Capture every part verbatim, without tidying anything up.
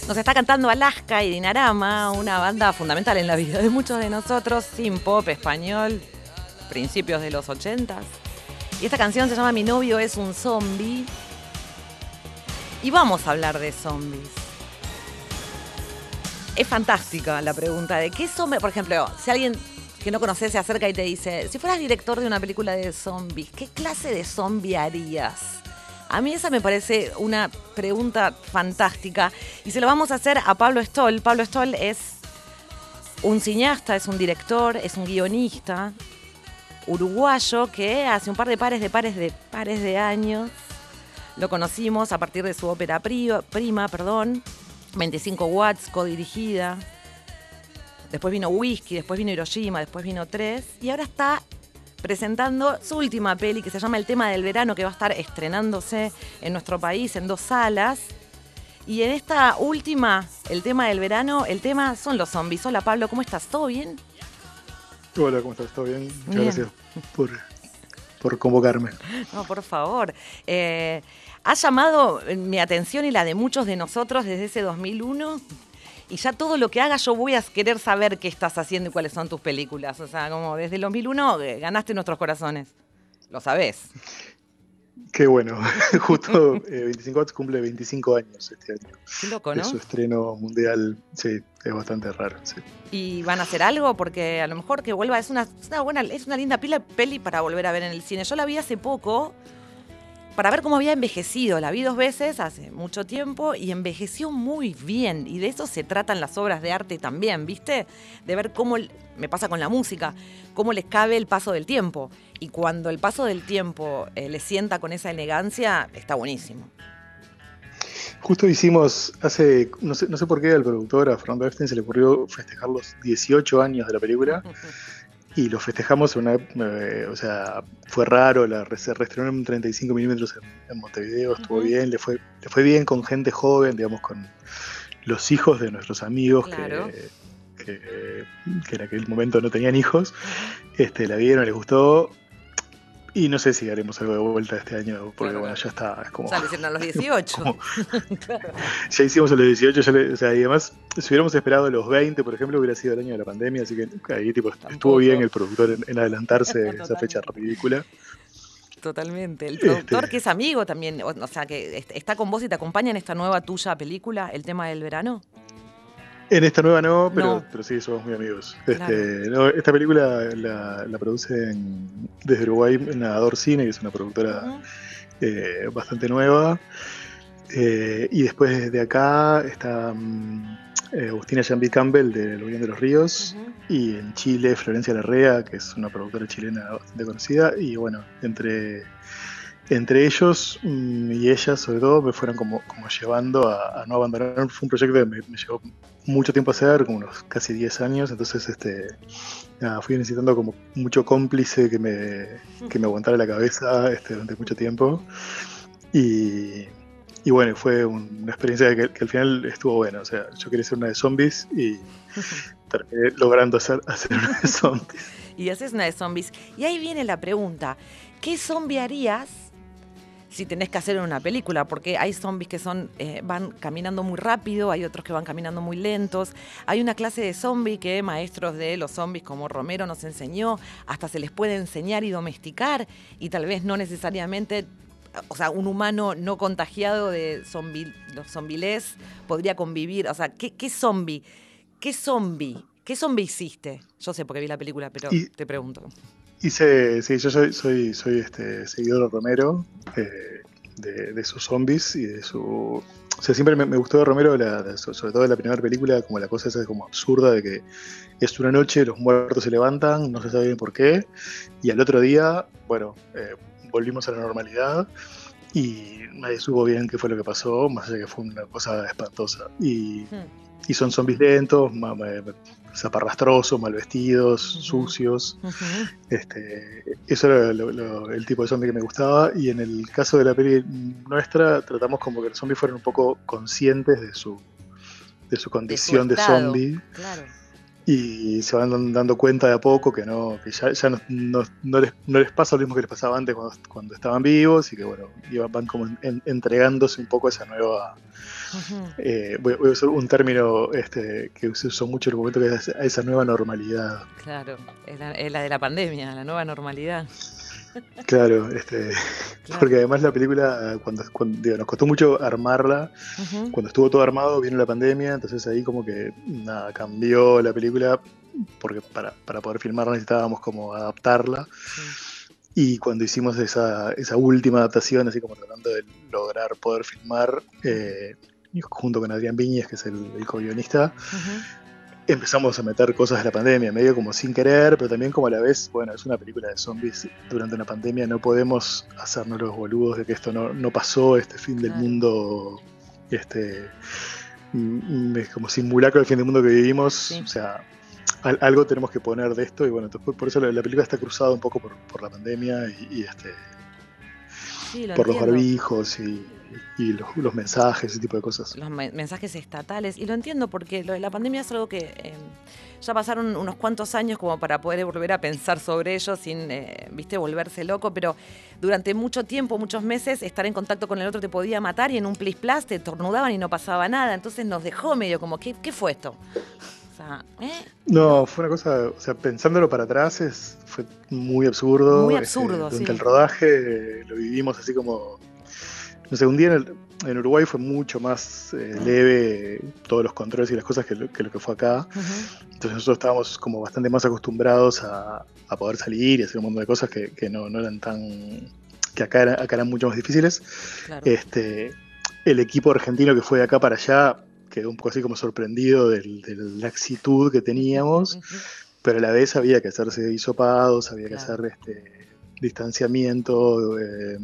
Nos está cantando Alaska y Dinarama, una banda fundamental en la vida de muchos de nosotros, sin pop español, principios de los ochentas. Y esta canción se llama Mi novio es un zombie. Y vamos a hablar de zombies. Es fantástica la pregunta de qué zombie. Por ejemplo, si alguien que no conoces se acerca y te dice, si fueras director de una película de zombies, ¿qué clase de zombie harías? A mí esa me parece una pregunta fantástica y se lo vamos a hacer a Pablo Stoll. Pablo Stoll es un cineasta, es un director, es un guionista uruguayo que hace un par de pares de pares de pares de años lo conocimos a partir de su ópera prima, perdón, veinticinco watts, codirigida. Después vino Whisky, después vino Hiroshima, después vino Tres y ahora está presentando su última peli que se llama El tema del verano, que va a estar estrenándose en nuestro país en dos salas. Y en esta última, El tema del verano, el tema son los zombies. Hola Pablo, ¿cómo estás? ¿Todo bien? Hola, ¿cómo estás? ¿Todo bien? Muchas Bien. gracias por, por convocarme. No, por favor. Eh, ha llamado mi atención y la de muchos de nosotros desde ese dos mil uno. Y ya todo lo que hagas yo voy a querer saber qué estás haciendo y cuáles son tus películas. O sea, como desde el dos mil uno eh, ganaste nuestros corazones. Lo sabés. Qué bueno. Justo eh, veinticinco watts cumple veinticinco años este año. Qué loco, De ¿no? su estreno mundial. Sí, es bastante raro. Sí. ¿Y van a hacer algo? Porque a lo mejor que vuelva, es una, es una buena, es una linda pila, peli para volver a ver en el cine. Yo la vi hace poco para ver cómo había envejecido. La vi dos veces hace mucho tiempo y envejeció muy bien. Y de eso se tratan las obras de arte también, ¿viste? De ver cómo, me pasa con la música, cómo les cabe el paso del tiempo. Y cuando el paso del tiempo eh, le sienta con esa elegancia, está buenísimo. Justo hicimos hace, no sé, no sé por qué al productor, a Fernando Epstein, se le ocurrió festejar los dieciocho años de la película. Y lo festejamos en una, eh, o sea, fue raro, la, se reestrenó en treinta y cinco milímetros en, en Montevideo, estuvo uh-huh. bien, le fue, le fue bien con gente joven, digamos, con los hijos de nuestros amigos claro. que, que, que en aquel momento no tenían hijos, este, la vieron, les gustó. Y no sé si haremos algo de vuelta este año, porque claro, bueno, ya está. Es como, o sea, le hicieron a los dieciocho. Como, claro. Ya hicimos a los dieciocho, ya le, o sea, y además, si hubiéramos esperado a los veinte, por ejemplo, hubiera sido el año de la pandemia, así que ahí tipo, estuvo bien el productor en, en adelantarse de esa fecha ridícula. Totalmente. El productor este, que es amigo también, o, o sea, que está con vos y te acompaña en esta nueva tuya película, El tema del verano. En esta nueva no, pero, no. pero sí, somos muy amigos. Claro. Este, no, esta película la, la producen desde Uruguay Nadador Cine, que es una productora uh-huh. eh, bastante nueva. Eh, y después de acá está um, eh, Agustina Jambi Campbell de La Unión de los Ríos. Uh-huh. Y en Chile, Florencia Larrea, que es una productora chilena bastante conocida. Y bueno, entre... Entre ellos mmm, y ellas, sobre todo, me fueron como, como llevando a, a no abandonar. Fue un proyecto que me, me llevó mucho tiempo a hacer, como unos casi diez años. Entonces, este, nada, fui necesitando como mucho cómplice que me, que me aguantara la cabeza este, durante mucho tiempo. Y, y bueno, fue un, una experiencia que, que al final estuvo buena. O sea, yo quería hacer una de zombies y terminé logrando hacer, hacer una de zombies. Y haces una de zombies. Y ahí viene la pregunta: ¿qué zombie harías si tenés que hacer una película? Porque hay zombies que son eh, van caminando muy rápido, hay otros que van caminando muy lentos. Hay una clase de zombie que maestros de los zombies como Romero nos enseñó, hasta se les puede enseñar y domesticar, y tal vez no necesariamente, o sea, un humano no contagiado de zombi, los zombilés podría convivir. O sea, ¿qué, qué zombie? ¿Qué zombie? ¿Qué zombie hiciste? Yo sé porque vi la película, pero y, te pregunto. Hice, sí, yo soy, soy, soy este, seguidor de Romero, eh, de, de sus zombies y de su... O sea, siempre me, me gustó de Romero, la, la, sobre todo en la primera película, como la cosa esa como absurda de que es una noche, los muertos se levantan, no se sabe bien por qué, y al otro día, bueno, eh, volvimos a la normalidad y nadie supo bien qué fue lo que pasó, más allá que fue una cosa espantosa. Y, hmm. y son zombies lentos, ma, ma, zaparrastrosos, mal vestidos, uh-huh. sucios. Uh-huh. Este, eso era lo, lo, el tipo de zombie que me gustaba. Y en el caso de la peli nuestra, tratamos como que los zombies fueran un poco conscientes de su, de su condición de, de zombie. Claro. y se van dando cuenta de a poco que no que ya, ya no, no, no, les, no les pasa lo mismo que les pasaba antes cuando, cuando estaban vivos, y que bueno, iban, van como en, entregándose un poco a esa nueva, uh-huh. eh, voy, voy a usar un término este, que se usó mucho en el momento, que es a esa nueva normalidad. Claro, es la, es la de la pandemia, la nueva normalidad. Claro, este, claro, porque además la película, cuando, cuando digo, nos costó mucho armarla, uh-huh. cuando estuvo todo armado vino la pandemia, entonces ahí como que nada, cambió la película, porque para, para poder filmarla necesitábamos como adaptarla, sí. Y cuando hicimos esa, esa última adaptación, así como tratando de lograr poder filmar, eh, junto con Adrián Viñes, que es el, el co-guionista, uh-huh. empezamos a meter cosas de la pandemia, medio como sin querer, pero también como a la vez, bueno, es una película de zombies durante una pandemia, no podemos hacernos los boludos de que esto no, no pasó, este fin del mundo, este es como simulacro del fin del mundo que vivimos, sí. O sea, al, algo tenemos que poner de esto, y bueno, entonces por eso la, la película está cruzada un poco por, por la pandemia y, y este sí, por entiendo. Los barbijos y, y los, los mensajes, ese tipo de cosas. Los me- mensajes estatales, y lo entiendo porque lo de la pandemia es algo que eh, ya pasaron unos cuantos años como para poder volver a pensar sobre ello sin, eh, viste, volverse loco, pero durante mucho tiempo, muchos meses, estar en contacto con el otro te podía matar, y en un plis plas te tornudaban y no pasaba nada, entonces nos dejó medio como, ¿qué, qué fue esto? O sea, ¿eh? No, fue una cosa, o sea, pensándolo para atrás, es, fue muy absurdo. Muy absurdo, este, durante sí. el rodaje eh, lo vivimos así como, no sé, un día en, el, en Uruguay fue mucho más eh, leve todos los controles y las cosas que lo que, lo que fue acá. Uh-huh. Entonces nosotros estábamos como bastante más acostumbrados a, a poder salir y hacer un montón de cosas que, que no, no eran tan, que acá, era, acá eran mucho más difíciles. Claro. Este, el equipo argentino que fue de acá para allá quedó un poco así como sorprendido de la laxitud que teníamos, pero a la vez había que hacerse hisopados, había que claro. hacer este, distanciamiento, eh,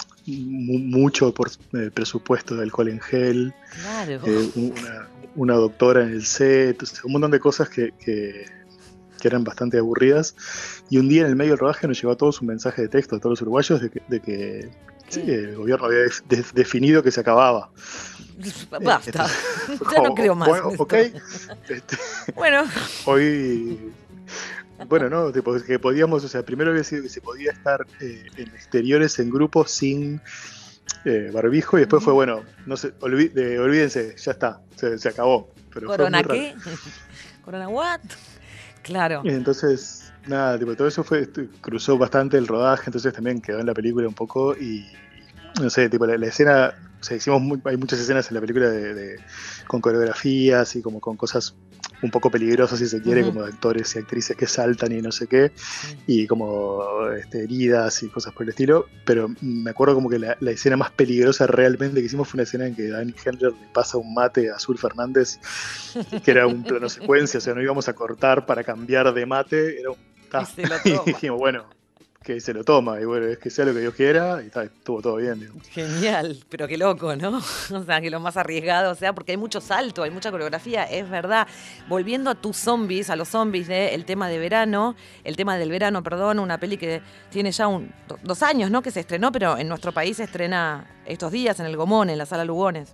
mucho por eh, presupuesto de alcohol en gel, claro. eh, una, una doctora en el set, un montón de cosas que, que, que eran bastante aburridas, y un día en el medio del rodaje nos llegó a todos un mensaje de texto de todos los uruguayos de que, de que sí, el gobierno había de, de, definido que se acababa. Basta, este, ya no creo más. Bueno, ok. Este, bueno. Hoy, bueno, no, tipo, que podíamos, o sea, primero había sido que se podía estar eh, en exteriores, en grupos, sin eh, barbijo, y después uh-huh. fue, bueno, no sé, olví, eh, olvídense, ya está, se, se acabó. Pero ¿Corona fue qué? ¿Corona what? Claro. Y entonces, nada, tipo, todo eso fue, cruzó bastante el rodaje, entonces también quedó en la película un poco, y no sé, tipo, la, la escena, o sea, hicimos muy, hay muchas escenas en la película de, de, con coreografías y como con cosas un poco peligrosas, si se quiere, uh-huh. como de actores y actrices que saltan y no sé qué, uh-huh. y como este, heridas y cosas por el estilo, pero me acuerdo como que la, la escena más peligrosa realmente que hicimos fue una escena en que Dani Hendler le pasa un mate a Azul Fernández, que era un plano secuencia, o sea, no íbamos a cortar para cambiar de mate, era un... Ah, y, se lo toma. Y dijimos, bueno... que se lo toma, y bueno, es que sea lo que Dios quiera, y está, estuvo todo bien. Digo. Genial, pero qué loco, ¿no? O sea, que lo más arriesgado, o sea, porque hay mucho salto, hay mucha coreografía, es verdad. Volviendo a tus zombies, a los zombies de El tema de verano, el tema del verano, perdón, una peli que tiene ya un, dos años, ¿no? Que se estrenó, pero en nuestro país se estrena estos días en el Gomón, en la Sala Lugones.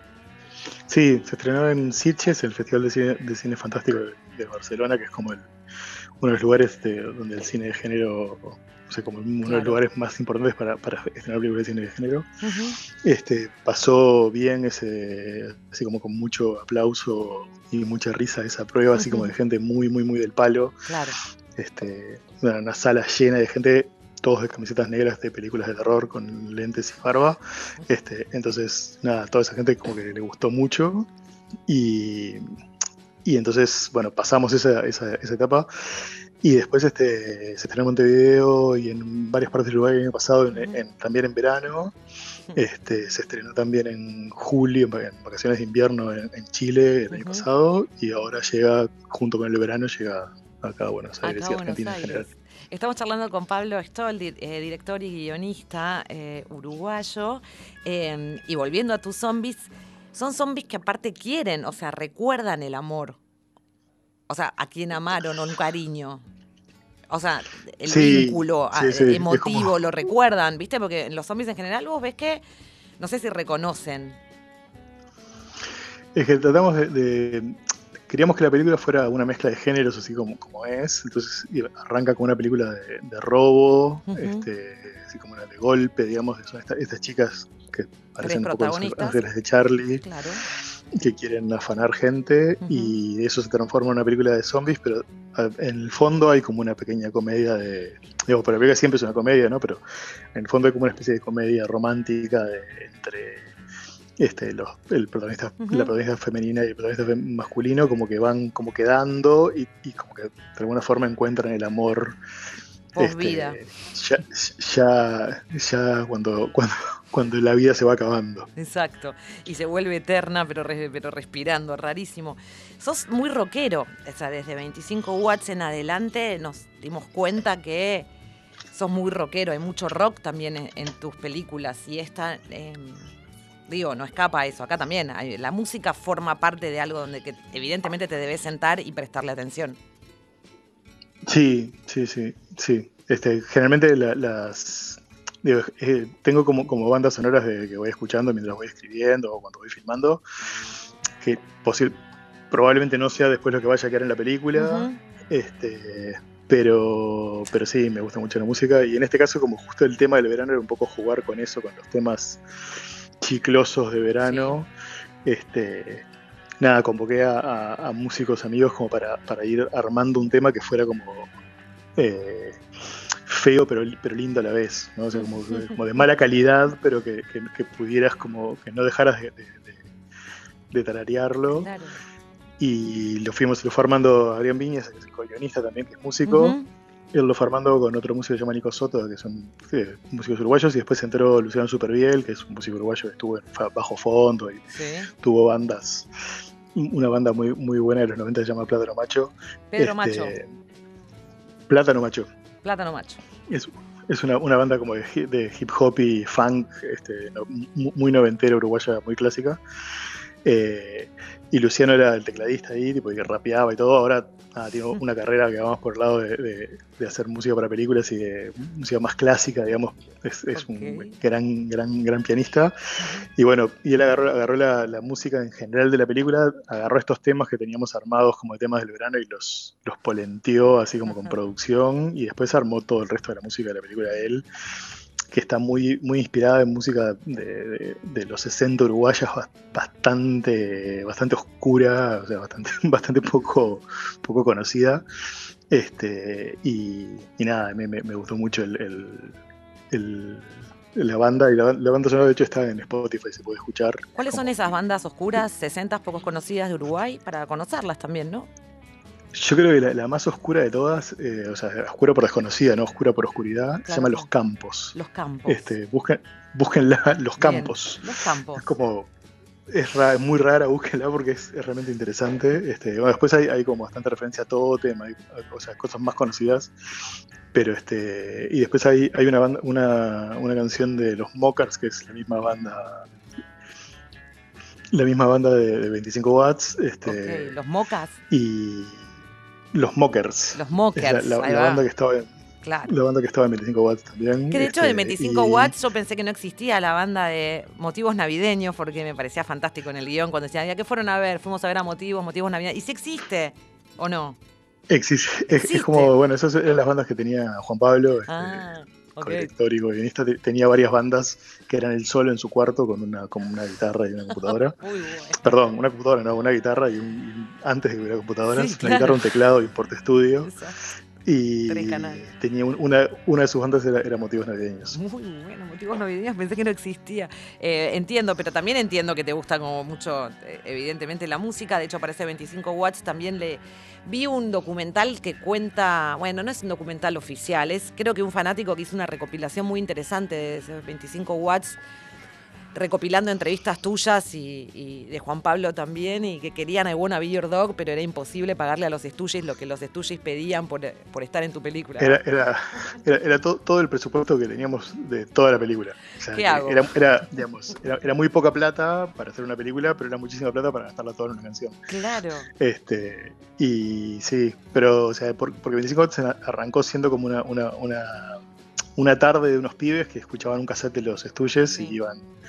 Sí, se estrenó en Sitges, el Festival de Cine, de Cine Fantástico de, de Barcelona, que es como el, uno de los lugares de, donde el cine de género... O sea, como uno claro. de los lugares más importantes para, para estrenar películas de cine de género. Uh-huh. Este, pasó bien ese, así como con mucho aplauso y mucha risa esa prueba, uh-huh. así como de gente muy, muy, muy del palo. Claro. Este, una, una sala llena de gente, todos de camisetas negras de películas de terror con lentes y barba. Este, entonces, nada, toda esa gente como que le gustó mucho. Y, y entonces, bueno, pasamos esa, esa, esa etapa. Y después este, se estrenó en Montevideo y en varias partes de Uruguay el año pasado, en, en, también en verano. Este, se estrenó también en julio, en vacaciones de invierno en, en Chile el año uh-huh. pasado. Y ahora llega, junto con el verano, llega acá a Buenos Aires y Argentina en general. Estamos charlando con Pablo Stoll, eh, director y guionista eh, uruguayo. Eh, y volviendo a tus zombies, son zombies que aparte quieren, o sea, recuerdan el amor. O sea, a quien amaron, un cariño. O sea, el sí, vínculo sí, sí, emotivo, como... lo recuerdan, ¿viste? Porque en los zombies en general vos ves que, no sé si reconocen. Es que tratamos de, de queríamos que la película fuera una mezcla de géneros, así como, como es. Entonces arranca con una película de, de robo, uh-huh. este, así como una de golpe, digamos. Son estas, estas chicas que parecen un poco los ángeles de Charlie, claro. que quieren afanar gente, uh-huh. y eso se transforma en una película de zombies, pero en el fondo hay como una pequeña comedia de... Digo, para la película siempre es una comedia, ¿no? Pero en el fondo hay como una especie de comedia romántica de, entre... Este, los, el protagonista, uh-huh. la protagonista femenina y el protagonista masculino como que van como quedando y, y como que de alguna forma encuentran el amor post vida, este, ya, ya, ya cuando, cuando, cuando la vida se va acabando. Exacto, y se vuelve eterna pero, re, pero respirando, rarísimo. Sos muy rockero, o sea, desde veinticinco watts en adelante nos dimos cuenta que sos muy rockero, hay mucho rock también en, en tus películas y esta... Eh, Digo, no escapa a eso. Acá también. Hay, la música forma parte de algo donde que evidentemente te debes sentar y prestarle atención. Sí, sí, sí, sí. Este, generalmente la, las digo, eh, tengo como, como bandas sonoras de, que voy escuchando mientras voy escribiendo o cuando voy filmando, que posi- probablemente no sea después lo que vaya a quedar en la película, uh-huh. este, pero, pero sí, me gusta mucho la música. Y en este caso, como justo el tema del verano era un poco jugar con eso, con los temas chiclosos de verano, sí. este, nada, convoqué a, a, a músicos amigos como para, para ir armando un tema que fuera como eh, feo pero, pero lindo a la vez, ¿no? O sea, como, como de mala calidad, pero que, que, que pudieras como, que no dejaras de, de, de, de tararearlo. Claro. Y lo fuimos, lo fue armando Adrián Viñas, que es el co-guionista también, que es músico. Uh-huh. Él lo fue armando con otro músico que se llama Nico Soto, que son sí, músicos uruguayos, y después se entró Luciano Superviel, que es un músico uruguayo que estuvo en Bajo Fondo y sí. tuvo bandas, una banda muy, muy buena de los noventa que se llama Plátano Macho. Pedro este, Macho. Plátano Macho. Plátano Macho. Es, es una, una banda como de, de hip hop y funk, este, no, muy noventera, uruguaya, muy clásica. Eh, y Luciano era el tecladista ahí, tipo, que rapeaba y todo. Ahora ah, tiene una carrera que vamos por el lado de, de, de hacer música para películas y de música más clásica, digamos. Es, es okay. un gran, gran, gran pianista. Y bueno, y él agarró, agarró la, la música en general de la película, agarró estos temas que teníamos armados como temas del verano y los, los polenteó así como con producción, y después armó todo el resto de la música de la película de él, que está muy, muy inspirada en música de, de, de los sesenta uruguayas, bastante, bastante oscura, o sea, bastante, bastante poco, poco conocida. Este, y, y nada, me, me, me gustó mucho el, el, el, la banda, y la, la banda sonora de hecho está en Spotify, se puede escuchar. ¿Cuáles son esas bandas oscuras, sesentas, pocos conocidas de Uruguay, para conocerlas también, no? Yo creo que la, la más oscura de todas, eh, o sea, oscura por desconocida, no oscura por oscuridad, claro, se llama Los Campos. Los Campos. Este, busquen, búsquenla, Los Campos. Bien, Los Campos. Es como, es ra, muy rara, búsquenla porque es, es realmente interesante. Este, bueno, después hay, hay como bastante referencia a Totem, hay, o sea, cosas más conocidas. Pero este, y después hay, hay una, banda, una, una canción de Los Mockers, que es la misma banda. La misma banda de, de veinticinco watts. Este, okay, Los Mocas. Y. Los Mockers. Los Mockers. La, la, la banda que estaba en, claro. La banda que estaba en veinticinco watts también. Que de hecho este, de veinticinco y... watts yo pensé que no existía la banda de Motivos Navideños, porque me parecía fantástico en el guión cuando decían, ¿ya qué fueron a ver? Fuimos a ver a Motivos, Motivos Navideños. ¿Y si existe o no? Existe. Es, es como, bueno, esas eran las bandas que tenía Juan Pablo. Ah. Este, Okay. Director y guionista, tenía varias bandas que eran él solo en su cuarto con una, con una guitarra y una computadora. Muy bueno. Perdón, una computadora, no, una guitarra y, un, y antes de que hubiera computadoras, sí, claro. Una guitarra, un teclado y un portaestudio. Exacto. Y tenía un, una, una de sus bandas era, era Motivos Navideños. Muy bueno, Motivos Navideños, pensé que no existía. Eh, entiendo, pero también entiendo que te gusta como mucho, eh, evidentemente, la música. De hecho, para ese veinticinco watts también le vi un documental que cuenta, bueno, no es un documental oficial, es creo que un fanático que hizo una recopilación muy interesante de ese veinticinco watts, recopilando entrevistas tuyas y, y de Juan Pablo también, y que querían I Wanna Be Your Dog, pero era imposible pagarle a los Stooges lo que los Stooges pedían por, por estar en tu película. Era, era, era, era todo, todo el presupuesto que teníamos de toda la película. O sea, ¿qué hago? Era, era, digamos, era, era muy poca plata para hacer una película, pero era muchísima plata para gastarla toda en una canción. Claro. Este, y sí, pero, o sea, por, porque veinticinco watts arrancó siendo como una, una, una una tarde de unos pibes que escuchaban un cassette de los Stooges sí. y iban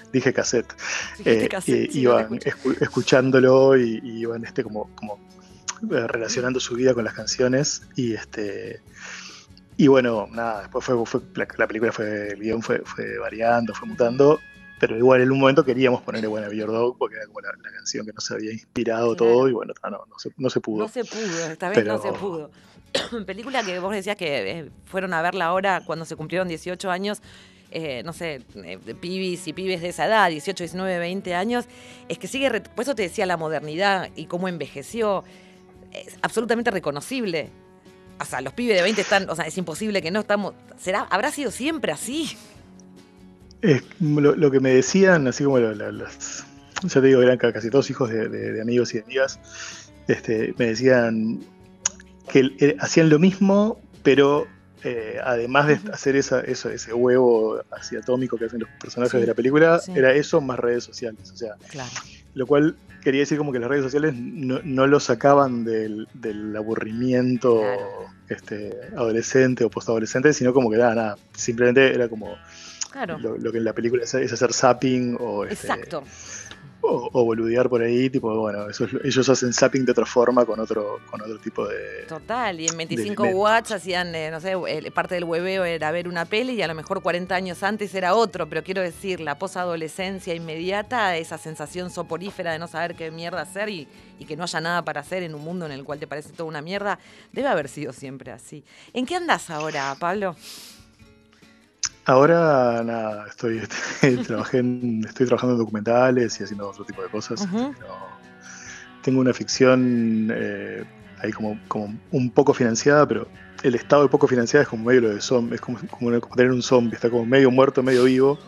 dije cassette. Dijiste Eh, cassette, y sí, no te iban escucho. escu- escuchándolo y, y iban este como, como eh, relacionando su vida con las canciones y este y bueno, nada, después fue, fue la, la película fue, el guión fue, fue variando, fue Ujú. mutando, pero igual en un momento queríamos ponerle Buena Beer Dog porque era como la, la canción que nos había inspirado todo Claro. y bueno, no, no, no se, no se No pudo. se pudo, esta vez no se Pero pudo. Película que vos decías que eh, fueron a verla ahora cuando se cumplieron dieciocho años, eh, no sé, eh, de pibis y pibes de esa edad, dieciocho, diecinueve, veinte años, es que sigue, re- por eso te decía la modernidad y cómo envejeció, es absolutamente reconocible. O sea, los pibes de veinte están, o sea, es imposible que no estamos, ¿será, habrá sido siempre así? es lo, lo que me decían, así como la- la- las, ya te digo, eran ca- casi todos hijos de, de- de amigos y de amigas, este, me decían que eh, hacían lo mismo, pero eh, además de Ujú. hacer esa, eso, ese huevo así atómico que hacen los personajes de Sí, la película, sí, era eso más redes sociales. O sea, claro. lo cual quería decir como que las redes sociales no, no lo sacaban del, del aburrimiento Claro, este, adolescente o postadolescente, sino como que nada, nada, simplemente era como claro, lo, lo que en la película es, es hacer zapping o este exacto. o, o boludear por ahí, tipo, bueno, eso es- ellos hacen zapping de otra forma con otro, con otro tipo de, Total, y en de veinticinco watts elementos. hacían, eh, no sé, el- parte del hueveo era ver una peli y a lo mejor cuarenta años antes era otro, pero quiero decir, la posadolescencia inmediata, esa sensación soporífera de no saber qué mierda hacer y, y que no haya nada para hacer en un mundo en el cual te parece toda una mierda, debe haber sido siempre así. ¿En qué andás ahora, Pablo? Ahora, nada, estoy, estoy, trabajé en- estoy trabajando en documentales y haciendo otro tipo de cosas. Así Ujú. que no, tengo una ficción eh, ahí como, como un poco financiada, pero el estado de poco financiada es como medio lo de zombie, es como, como, como tener un zombie, está como medio muerto, medio vivo.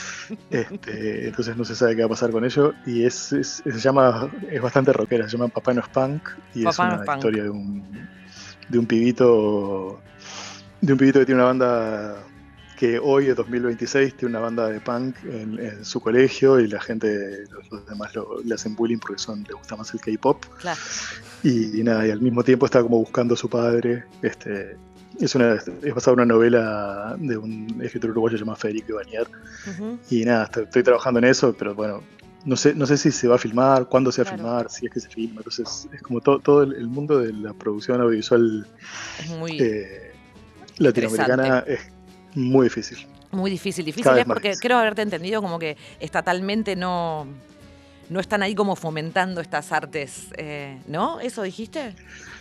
Este, entonces no se sabe qué va a pasar con ello. Y es, es- se llama, es bastante rockera, se llama Papá No es Punk y es Papá no es una punk. historia de un, de un pibito, de un pibito que tiene una banda que hoy, en dos mil veintiséis, tiene una banda de punk en, en su colegio y la gente, los, los demás lo, le hacen bullying porque son, le gusta más el K-pop. Claro. Y, y nada, y al mismo tiempo está como buscando a su padre. Este, es, una, es basada en una novela de un escritor uruguayo llamado Federico Ibáñez. Ujú. Y nada, estoy, estoy trabajando en eso, pero bueno, no sé, no sé si se va a filmar, cuándo se va a Claro. filmar, si es que se filma. Entonces, es como todo, todo el, el mundo de la producción audiovisual Es muy eh, estresante. latinoamericana es muy difícil. Muy difícil, Cada difícil es vez más porque difícil. creo haberte entendido como que estatalmente no, no están ahí como fomentando estas artes, eh, ¿no? ¿Eso dijiste?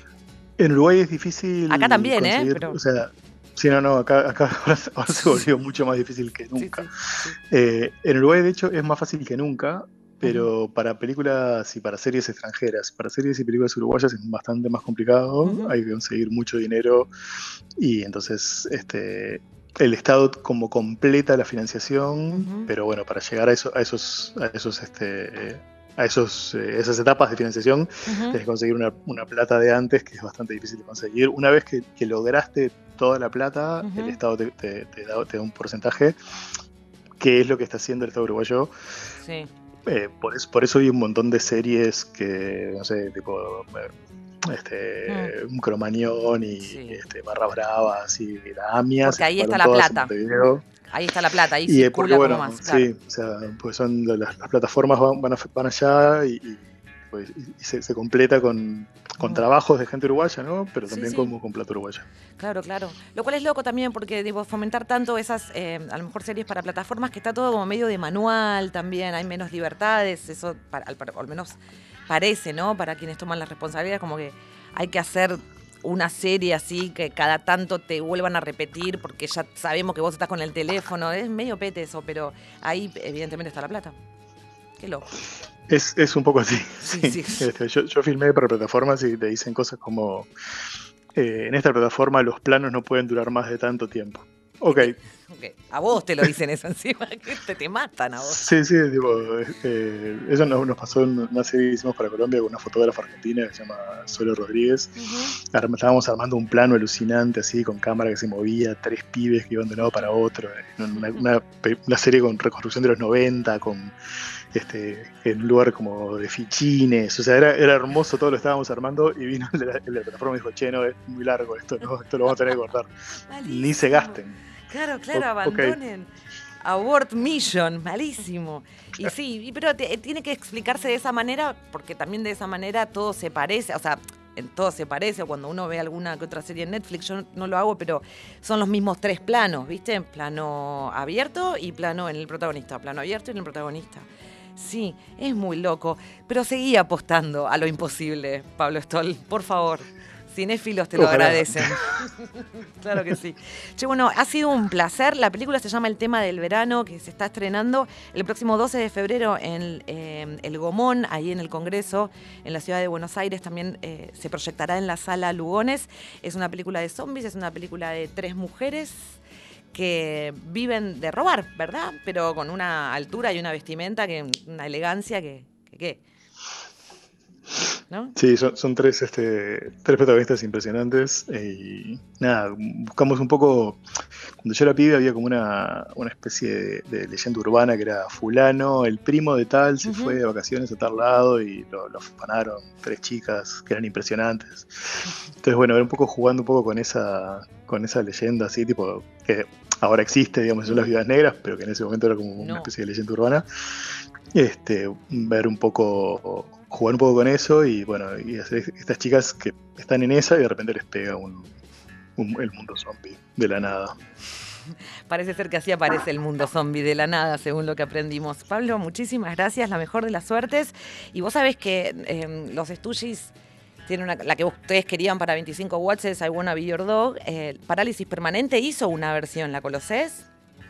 En Uruguay es Acá difícil también, ¿eh? conseguir, o Pero sea, sí, no, no, acá, acá ahora, ahora se volvió mucho más difícil que sí, nunca. sí, sí. Eh, en Uruguay, de hecho, es más fácil que nunca, Ujú, pero para películas y para series extranjeras, para series y películas uruguayas es bastante más complicado, ujú, hay que conseguir mucho dinero y entonces este, el Estado como completa la financiación, ujú, pero bueno, para llegar a, eso, a esos, a esos este, a esos, eh, esas etapas de financiación, ujú, tenés que conseguir una, una plata de antes que es bastante difícil de conseguir. Una vez que, que lograste toda la plata, el ujú. Estado te, te- te da, te da un porcentaje, que es lo que está haciendo el Estado uruguayo. Sí. Eh, por, eso, por eso hay un montón de series que, no sé, tipo eh, Mm, este, un Cromañón y sí. este, Barras Bravas y la AMIA Porque se ahí está filmaron la todas en plata. Montevideo. Ahí está la plata, ahí Y eh, porque circula como bueno, más, claro. sí, o sea, pues son las, las plataformas van, van, a- van allá y, y, pues, y- y se, se completa con, con Ujú. trabajos de gente uruguaya, ¿no? Pero Sí, también sí. como con plata uruguaya. Claro, claro. Lo cual es loco también porque digo, fomentar tanto esas, eh, a lo mejor series para plataformas que está todo como medio de manual también, hay menos libertades, eso para, al, al menos parece, ¿no? Para quienes toman las responsabilidades, como que hay que hacer una serie así que cada tanto te vuelvan a repetir porque ya sabemos que vos estás con el teléfono, es medio pete eso, pero ahí evidentemente está la plata. Qué loco. Es, es un poco así, Sí, sí. sí. Este, yo, yo filmé para plataformas y te dicen cosas como, eh, en esta plataforma los planos no pueden durar más de tanto tiempo. ¿Qué Ok, te- ok, a vos te lo dicen eso encima, que te, te matan a vos. sí, sí, tipo, eh, eso nos, nos pasó en una serie que hicimos para Colombia con una fotógrafa argentina que se llama Solo Rodríguez. Ujú. Arma- Estábamos armando un plano alucinante así, con cámara que se movía, tres pibes que iban de un lado para otro, en una, una, pe- una serie con reconstrucción de los noventa, con este, en un lugar como de fichines, o sea, era, era hermoso todo lo estábamos armando y vino el de la, el de la plataforma y dijo, che, no, es muy largo esto, no, esto lo vamos a tener que cortar. Ni se Malísimo. gasten. Claro, claro, O- ok, abandonen. Abort Mission, malísimo. Y sí, y, pero te, tiene que explicarse de esa manera, porque también de esa manera todo se parece, o sea, en todo se parece, o cuando uno ve alguna que otra serie en Netflix, yo no lo hago, pero son los mismos tres planos, ¿viste? Plano abierto y plano en el protagonista, plano abierto y en el protagonista. Sí, es muy loco, pero seguí apostando a lo imposible, Pablo Stoll, por favor. Cinéfilos te lo Ojalá. Agradecen. Claro que sí. Che, bueno, ha sido un placer. La película se llama El tema del verano, que se está estrenando el próximo doce de febrero en eh, El Gomón, ahí en el Congreso, en la ciudad de Buenos Aires. También eh, se proyectará en la Sala Lugones. Es una película de zombies, es una película de tres mujeres que viven de robar, ¿verdad? Pero con una altura y una vestimenta, que una elegancia que... que, que ¿no? Sí, son, son tres, este, tres protagonistas impresionantes y nada, buscamos un poco, cuando yo era pibe había como una, una especie de, de leyenda urbana que era fulano, el primo de tal se uh-huh. fue de vacaciones a tal lado y lo, lo afanaron tres chicas que eran impresionantes. Entonces bueno, era un poco jugando un poco con esa, con esa leyenda así, tipo, que ahora existe, digamos, son las viudas negras, pero que en ese momento era como una no. especie de leyenda urbana. Este, ver un poco, jugar un poco con eso y bueno, y hacer estas chicas que están en esa y de repente les pega un, un, el mundo zombie de la nada. Parece ser que así aparece el mundo zombie de la nada, según lo que aprendimos. Pablo, muchísimas gracias, la mejor de las suertes. Y vos sabés que eh, los Stooges tienen una, la que ustedes querían para veinticinco watts es I Wanna Be Your Dog. Eh, Parálisis Permanente hizo una versión, ¿la conocés?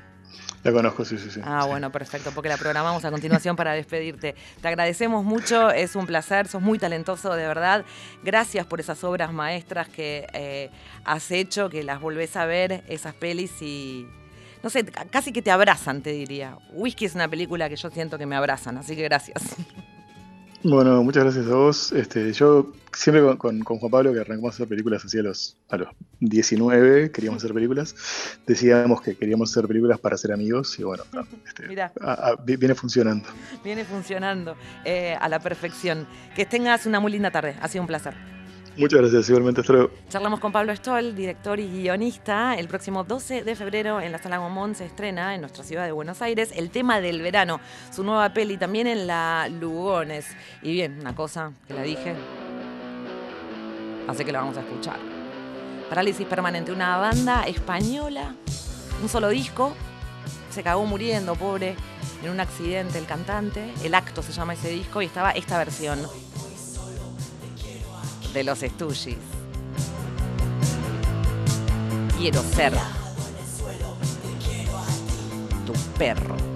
La conozco, sí, sí, sí. Ah, sí. bueno, perfecto, porque la programamos a continuación para despedirte. Te agradecemos mucho, es un placer, sos muy talentoso, de verdad. Gracias por esas obras maestras que eh, has hecho, que las volvés a ver, esas pelis y... No sé, casi que te abrazan, te diría. Whisky es una película que yo siento que me abrazan, así que gracias. Bueno, muchas gracias a vos. Este, yo siempre con, con, con Juan Pablo, que arrancamos a hacer películas así a los, a los diecinueve, queríamos hacer películas, decíamos que queríamos hacer películas para ser amigos y bueno, este, a, a, viene funcionando. Viene funcionando eh, a la perfección. Que tengas una muy linda tarde, ha sido un placer. Muchas gracias, igualmente, hasta luego. Charlamos con Pablo Stoll, director y guionista. El próximo doce de febrero en la Sala Gomón se estrena en nuestra ciudad de Buenos Aires El tema del verano, su nueva peli también en la Lugones. Y bien, una cosa que la dije, así que la vamos a escuchar. Parálisis Permanente, una banda española, un solo disco, se cagó muriendo, pobre, en un accidente el cantante. El Acto se llama ese disco y estaba esta versión de los Stooges. Quiero ser tu perro.